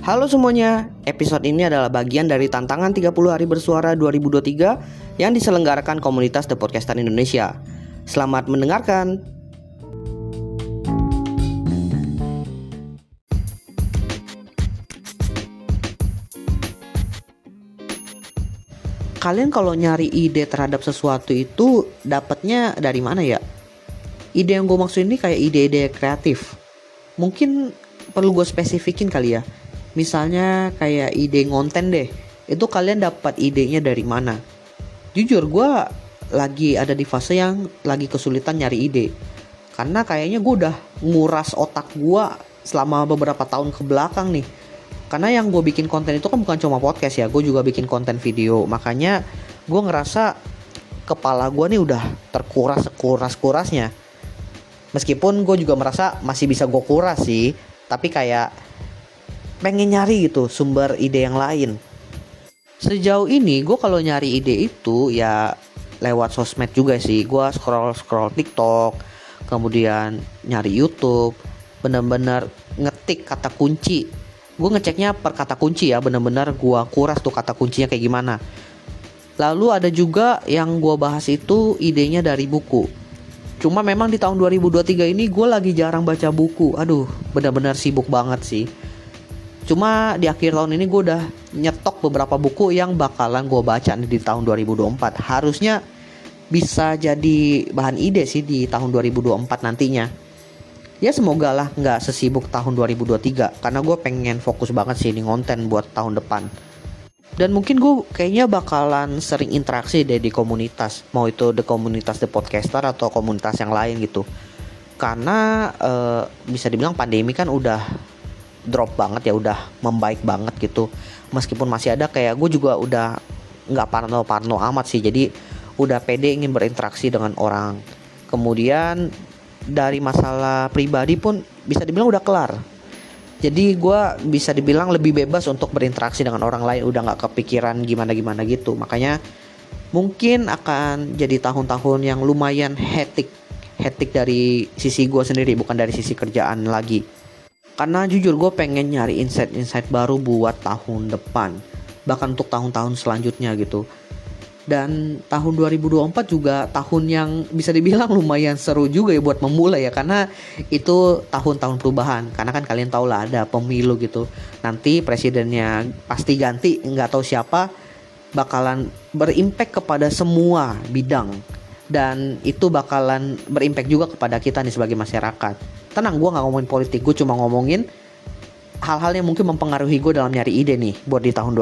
Halo semuanya, episode ini adalah bagian dari tantangan 30 hari bersuara 2023 yang diselenggarakan komunitas The Podcaster Indonesia. Selamat mendengarkan. Kalian kalau nyari ide terhadap sesuatu itu dapatnya dari mana ya? Ide yang gue maksud ini kayak ide-ide kreatif. Mungkin perlu gue spesifikin kali ya. Misalnya kayak ide ngonten deh. Itu kalian dapat idenya dari mana? Jujur gue lagi ada di fase yang lagi kesulitan nyari ide. Karena kayaknya gue udah nguras otak gue selama beberapa tahun ke belakang nih. Karena yang gue bikin konten itu kan bukan cuma podcast ya. Gue juga bikin konten video. Makanya gue ngerasa kepala gue nih udah terkuras sekuras-kurasnya. Meskipun gue juga merasa masih bisa gue kuras sih. Tapi kayak pengen nyari gitu sumber ide yang lain. Sejauh ini gue kalau nyari ide itu ya lewat sosmed juga sih. Gue scroll TikTok, kemudian nyari YouTube, bener-bener ngetik kata kunci. Gue ngeceknya per kata kunci ya, bener-bener gue kuras tuh kata kuncinya kayak gimana. Lalu ada juga yang gue bahas itu idenya dari buku. Cuma memang di tahun 2023 ini gue lagi jarang baca buku. Aduh, bener-bener sibuk banget sih. Cuma di akhir tahun ini gue udah nyetok beberapa buku yang bakalan gue baca nih di tahun 2024. Harusnya bisa jadi bahan ide sih di tahun 2024 nantinya. Ya semoga lah gak sesibuk tahun 2023. Karena gue pengen fokus banget sih di konten buat tahun depan. Dan mungkin gue kayaknya bakalan sering interaksi deh di komunitas. Mau itu di komunitas The Podcaster atau komunitas yang lain gitu. Karena bisa dibilang pandemi kan udah drop banget ya, udah membaik banget gitu. Meskipun masih ada kayak gue juga udah gak parno amat sih. Jadi udah pede ingin berinteraksi dengan orang. Kemudian dari masalah pribadi pun bisa dibilang udah kelar. Jadi gue bisa dibilang lebih bebas untuk berinteraksi dengan orang lain. Udah gak kepikiran gimana-gimana gitu. Makanya mungkin akan jadi tahun-tahun yang lumayan hectic dari sisi gue sendiri, bukan dari sisi kerjaan lagi. Karena jujur gue pengen nyari insight baru buat tahun depan. Bahkan untuk tahun-tahun selanjutnya gitu. Dan tahun 2024 juga tahun yang bisa dibilang lumayan seru juga ya buat memulai ya. Karena itu tahun-tahun perubahan. Karena kan kalian tahu lah ada pemilu gitu. Nanti presidennya pasti ganti, gak tahu siapa. Bakalan berimpact kepada semua bidang. Dan itu bakalan berimpact juga kepada kita nih sebagai masyarakat. Tenang, gue gak ngomongin politik, gue cuma ngomongin hal-hal yang mungkin mempengaruhi gue dalam nyari ide nih buat di tahun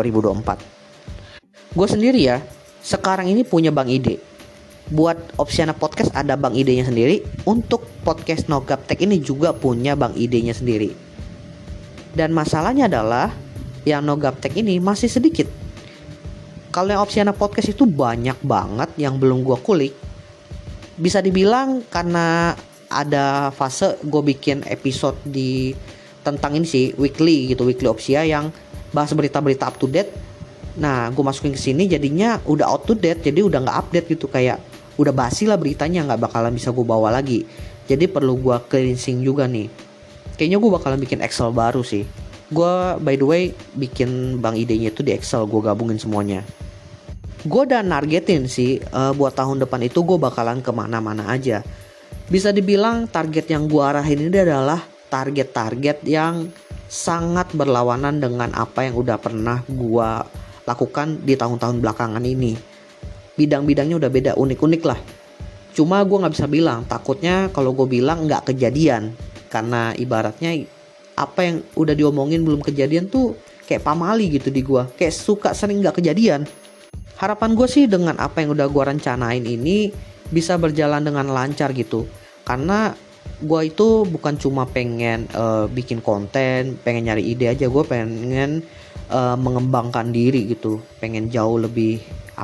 2024. Gue sendiri ya, sekarang ini punya bank ide. Buat Opsiana Podcast ada bank idenya sendiri. Untuk podcast No Gaptek ini juga punya bank idenya sendiri. Dan masalahnya adalah yang No Gaptek ini masih sedikit. Kalau yang Opsiana Podcast itu banyak banget yang belum gue kulik. Bisa dibilang karena ada fase gue bikin episode di tentang ini sih, weekly Opsia yang bahas berita-berita up to date. Nah, gue masukin ke sini jadinya udah out to date, jadi udah nggak update gitu, kayak udah basi lah beritanya, nggak bakalan bisa gue bawa lagi. Jadi perlu gue cleansing juga nih. Kayaknya gue bakalan bikin Excel baru sih. Gue by the way bikin bank idenya itu di Excel, gue gabungin semuanya. Gue udah nargetin sih buat tahun depan itu gue bakalan kemana-mana aja. Bisa dibilang target yang gue arahin ini adalah target-target yang sangat berlawanan dengan apa yang udah pernah gue lakukan di tahun-tahun belakangan ini. Bidang-bidangnya udah beda, unik-unik lah. Cuma gue gak bisa bilang, takutnya kalau gue bilang gak kejadian. Karena ibaratnya apa yang udah diomongin belum kejadian tuh kayak pamali gitu di gue. Kayak suka sering gak kejadian. Harapan gue sih dengan apa yang udah gue rencanain ini bisa berjalan dengan lancar gitu. Karena gue itu bukan cuma pengen bikin konten, pengen nyari ide aja. Gue pengen mengembangkan diri gitu. Pengen jauh lebih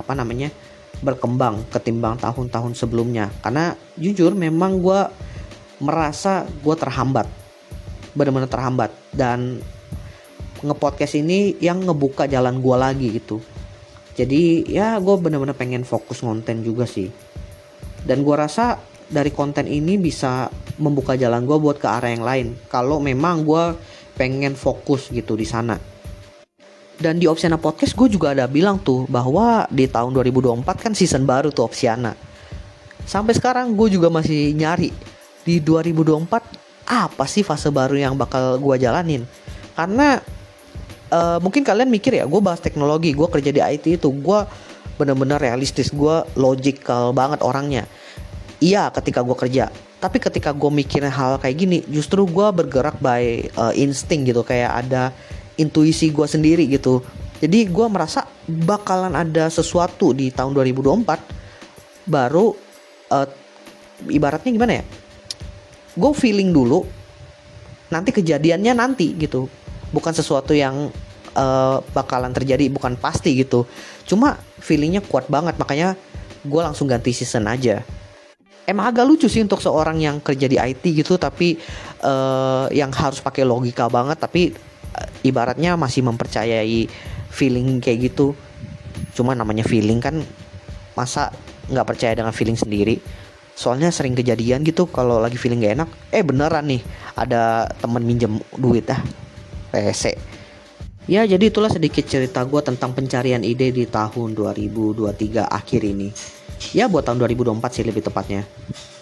berkembang ketimbang tahun-tahun sebelumnya. Karena jujur memang gue merasa gue terhambat. Benar-benar terhambat. Dan nge-podcast ini yang ngebuka jalan gue lagi gitu. Jadi ya gue benar-benar pengen fokus konten juga sih. Dan gue rasa dari konten ini bisa membuka jalan gue buat ke arah yang lain. Kalau memang gue pengen fokus gitu di sana. Dan di Opsiana Podcast gue juga ada bilang tuh bahwa di tahun 2024 kan season baru tuh Opsiana. Sampai sekarang gue juga masih nyari di 2024 apa sih fase baru yang bakal gue jalanin. Karena mungkin kalian mikir ya, gue bahas teknologi, gue kerja di IT itu gue bener-bener realistis, gue logical banget orangnya. Iya ketika gue kerja, tapi ketika gue mikirin hal kayak gini, justru gue bergerak by insting gitu, kayak ada intuisi gue sendiri gitu. Jadi gue merasa bakalan ada sesuatu di tahun 2024 baru, ibaratnya gimana ya, gue feeling dulu, nanti kejadiannya nanti gitu, bukan sesuatu yang bakalan terjadi, bukan pasti gitu, cuma feelingnya kuat banget. Makanya gue langsung ganti season aja. Emang agak lucu sih untuk seorang yang kerja di IT gitu, tapi yang harus pakai logika banget, tapi ibaratnya masih mempercayai feeling kayak gitu. Cuma namanya feeling kan, masa nggak percaya dengan feeling sendiri. Soalnya sering kejadian gitu, kalau lagi feeling gak enak, beneran nih ada temen minjem duit rese. Ya jadi itulah sedikit cerita gue tentang pencarian ide di tahun 2023 akhir ini. Ya buat tahun 2024 sih lebih tepatnya.